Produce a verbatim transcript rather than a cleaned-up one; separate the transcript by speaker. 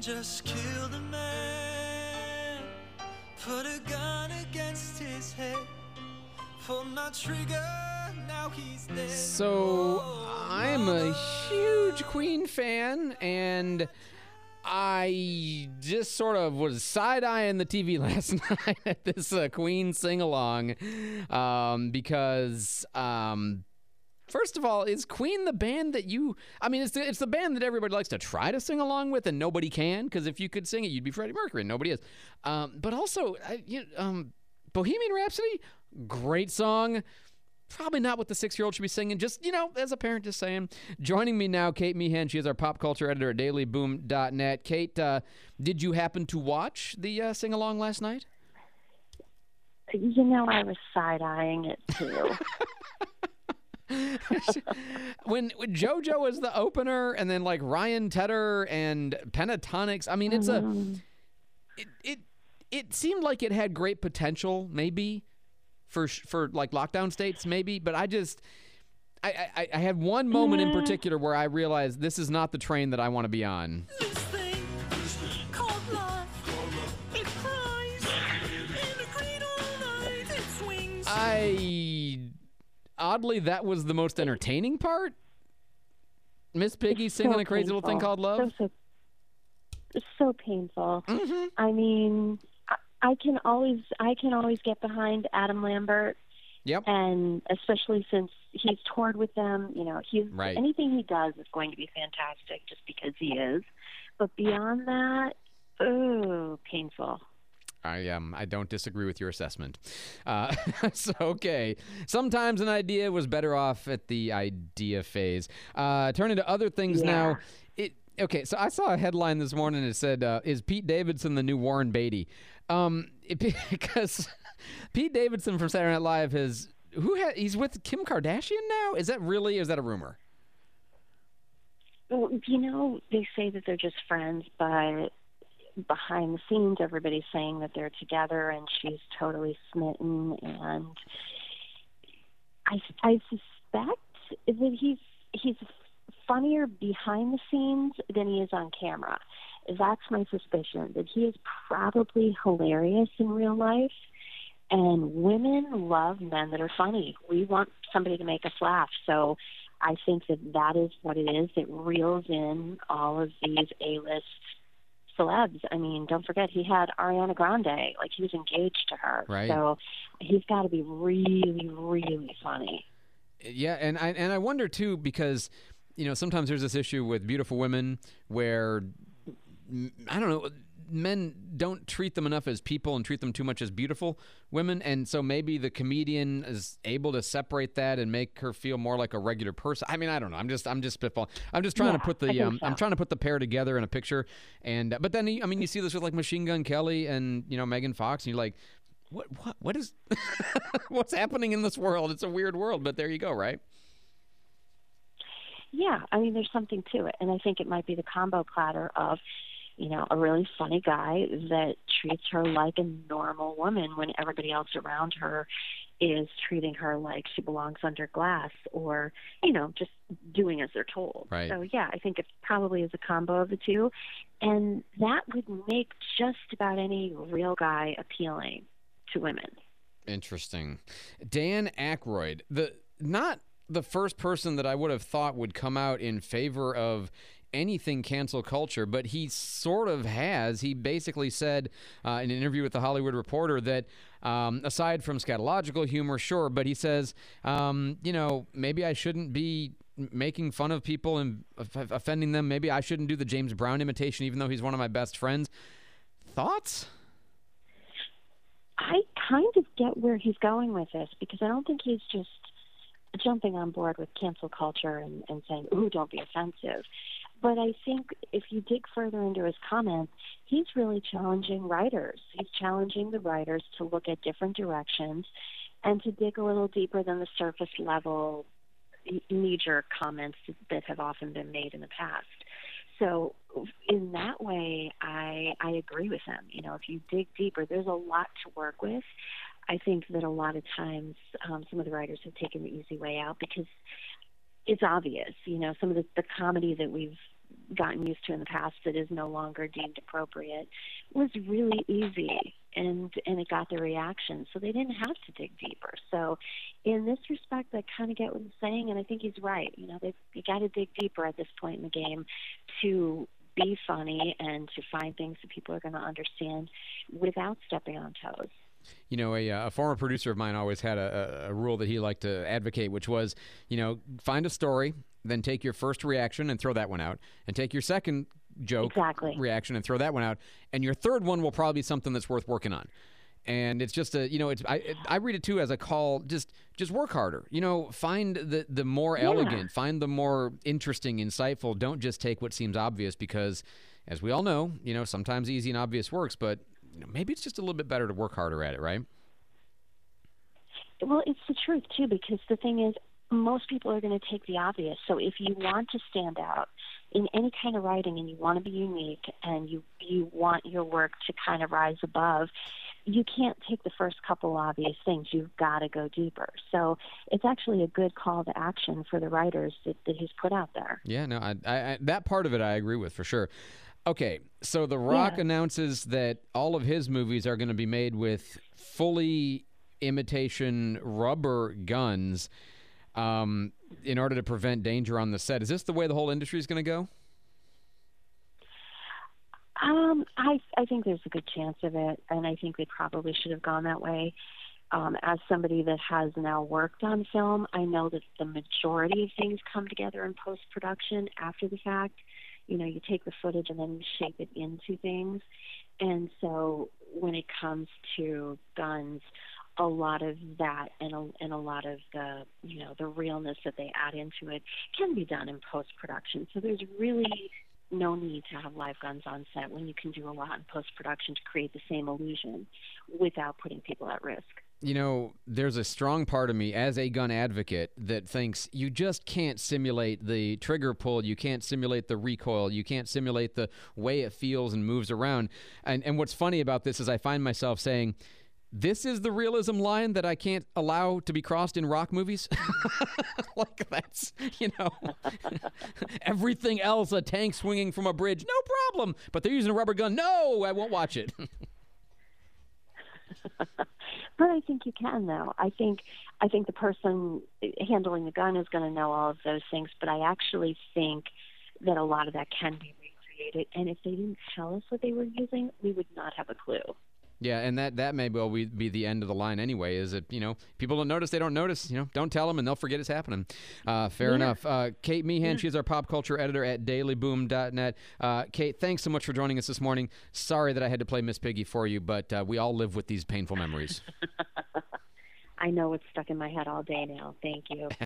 Speaker 1: just killed a man, put a gun against his head, pulled my trigger, now he's dead.
Speaker 2: So I'm a huge Queen fan, and I just sort of was side-eyeing the T V last night at this uh, Queen sing-along um, because... Um, First of all, is Queen the band that you... I mean, it's the, it's the band that everybody likes to try to sing along with, and nobody can, because if you could sing it, you'd be Freddie Mercury, and nobody is. Um, but also, I, you, um, Bohemian Rhapsody, great song. Probably not what the six-year-old should be singing. Just, you know, as a parent, just saying. Joining me now, Kate Meehan. She is our pop culture editor at daily boom dot net. Kate, uh, did you happen to watch the uh, sing-along last night?
Speaker 3: You know, I was side-eyeing it, too.
Speaker 2: when, when JoJo was the opener, and then like Ryan Tedder and Pentatonix, I mean, it's a it, it it seemed like it had great potential, maybe for for like lockdown states, maybe. But I just I I, I had one moment in particular where I realized this is not the train that I want to be on.
Speaker 1: This thing called love, it cries, and it green all night, it swings.
Speaker 2: I oddly that was the most entertaining part. Miss Piggy
Speaker 3: It's
Speaker 2: singing
Speaker 3: so
Speaker 2: a crazy little thing
Speaker 3: painful.
Speaker 2: called love.
Speaker 3: So, so, it's so painful.
Speaker 2: Mm-hmm.
Speaker 3: I mean, I, I can always, I can always get behind Adam Lambert,
Speaker 2: Yep.
Speaker 3: and especially since he's toured with them. You know, he's
Speaker 2: Right.
Speaker 3: anything he does is going to be fantastic, just because he is. But beyond that, oh, painful.
Speaker 2: I um I don't disagree with your assessment. Uh, so okay, sometimes an idea was better off at the idea phase. Uh, turning to other things
Speaker 3: Yeah.
Speaker 2: now. It okay. So I saw a headline this morning. It said, uh, "Is Pete Davidson the new Warren Beatty?" Um, it, because Pete Davidson from Saturday Night Live has who ha, he's with Kim Kardashian now. Is that really? Or is that a rumor?
Speaker 3: Well, you know, they say that they're just friends, but behind the scenes, everybody's saying that they're together, and she's totally smitten. And I, I suspect that he's he's funnier behind the scenes than he is on camera. That's my suspicion, that he is probably hilarious in real life. And women love men that are funny. We want somebody to make us laugh. So I think that that is what it is that reels in all of these A-list celebs. I mean, don't forget, he had Ariana Grande. Like, he was engaged to her.
Speaker 2: Right.
Speaker 3: So he's got to be really, really funny.
Speaker 2: Yeah, and I and I wonder too, because you know sometimes there's this issue with beautiful women where I don't know, men don't treat them enough as people and treat them too much as beautiful women, and so maybe the comedian is able to separate that and make her feel more like a regular person. I mean, I don't know. I'm just I'm just spitballing. I'm just trying
Speaker 3: Yeah,
Speaker 2: to put
Speaker 3: I
Speaker 2: the
Speaker 3: think
Speaker 2: um,
Speaker 3: so.
Speaker 2: I'm trying to put the pair together in a picture, and uh, but then I mean you see this with like Machine Gun Kelly and you know Megan Fox, and you're like, what what what is what's happening in this world? It's a weird world, but there you go, right?
Speaker 3: Yeah, I mean, there's something to it. And I think it might be the combo platter of, you know, a really funny guy that treats her like a normal woman when everybody else around her is treating her like she belongs under glass, or, you know, just doing as they're told.
Speaker 2: Right.
Speaker 3: So, yeah, I think it probably is a combo of the two. And that would make just about any real guy appealing to women.
Speaker 2: Interesting. Dan Aykroyd, the not the first person that I would have thought would come out in favor of anything cancel culture, but he sort of has. He basically said uh, in an interview with The Hollywood Reporter that um, aside from scatological humor, sure, but he says, um, you know, maybe I shouldn't be making fun of people and off- offending them. Maybe I shouldn't do the James Brown imitation, even though he's one of my best friends. Thoughts?
Speaker 3: I kind of get where he's going with this, because I don't think he's just jumping on board with cancel culture and, and saying, ooh, don't be offensive. But I think if you dig further into his comments, he's really challenging writers. He's challenging the writers to look at different directions and to dig a little deeper than the surface level knee-jerk comments that have often been made in the past. So in that way, I I agree with him. You know, if you dig deeper, there's a lot to work with. I think that a lot of times um, some of the writers have taken the easy way out because it's obvious. You know, some of the, the comedy that we've gotten used to in the past that is no longer deemed appropriate, was really easy, and and it got the reaction, so they didn't have to dig deeper. So in this respect, I kind of get what he's saying, and I think he's right. You know, they you got to dig deeper at this point in the game to be funny and to find things that people are going to understand without stepping on toes.
Speaker 2: You know, a, a former producer of mine always had a, a rule that he liked to advocate, which was, you know, find a story, then take your first reaction and throw that one out, and take your second joke
Speaker 3: exactly.
Speaker 2: reaction and throw that one out, and your third one will probably be something that's worth working on. And it's just a, you know, it's I it, I read it too as a call, just just work harder. You know, find the the more
Speaker 3: yeah.
Speaker 2: elegant, find the more interesting, insightful. Don't just take what seems obvious, because, as we all know, you know, sometimes easy and obvious works, but you know, maybe it's just a little bit better to work harder at it, right?
Speaker 3: Well, it's the truth, too, because the thing is, most people are going to take the obvious. So if you want to stand out in any kind of writing and you want to be unique and you, you want your work to kind of rise above, you can't take the first couple obvious things. You've got to go deeper. So it's actually a good call to action for the writers that, that he's put out there.
Speaker 2: Yeah, no, I, I, I, that part of it I agree with for sure. Okay, so The Rock
Speaker 3: yeah.
Speaker 2: announces that all of his movies are going to be made with fully imitation rubber guns um, in order to prevent danger on the set. Is this the way the whole industry is going to go?
Speaker 3: Um, I I think there's a good chance of it, and I think they probably should have gone that way. Um, as somebody that has now worked on film, I know that the majority of things come together in post-production after the fact. You know, you take the footage and then you shape it into things. And so when it comes to guns, a lot of that and a, and a lot of the, you know, the realness that they add into it can be done in post-production. So there's really no need to have live guns on set when you can do a lot in post-production to create the same illusion without putting people at risk.
Speaker 2: You know, there's a strong part of me as a gun advocate that thinks you just can't simulate the trigger pull, you can't simulate the recoil, you can't simulate the way it feels and moves around. And and what's funny about this is I find myself saying, this is the realism line that I can't allow to be crossed in rock movies. Like that's, you know, everything else, a tank swinging from a bridge, no problem. But they're using a rubber gun. No, I won't watch it.
Speaker 3: But I think you can, though. I think I think the person handling the gun is going to know all of those things, but I actually think that a lot of that can be recreated. And if they didn't tell us what they were using, we would not have a clue.
Speaker 2: Yeah, and that, that may well be the end of the line anyway, is that, you know, people don't notice, they don't notice, you know, don't tell them and they'll forget it's happening. Uh, fair
Speaker 3: yeah.
Speaker 2: enough. Uh, Kate Meehan,
Speaker 3: yeah.
Speaker 2: she's our pop culture editor at daily boom dot net. Uh, Kate, thanks so much for joining us this morning. Sorry that I had to play Miss Piggy for you, but uh, we all live with these painful memories.
Speaker 3: I know it's stuck in my head all day now. Thank you.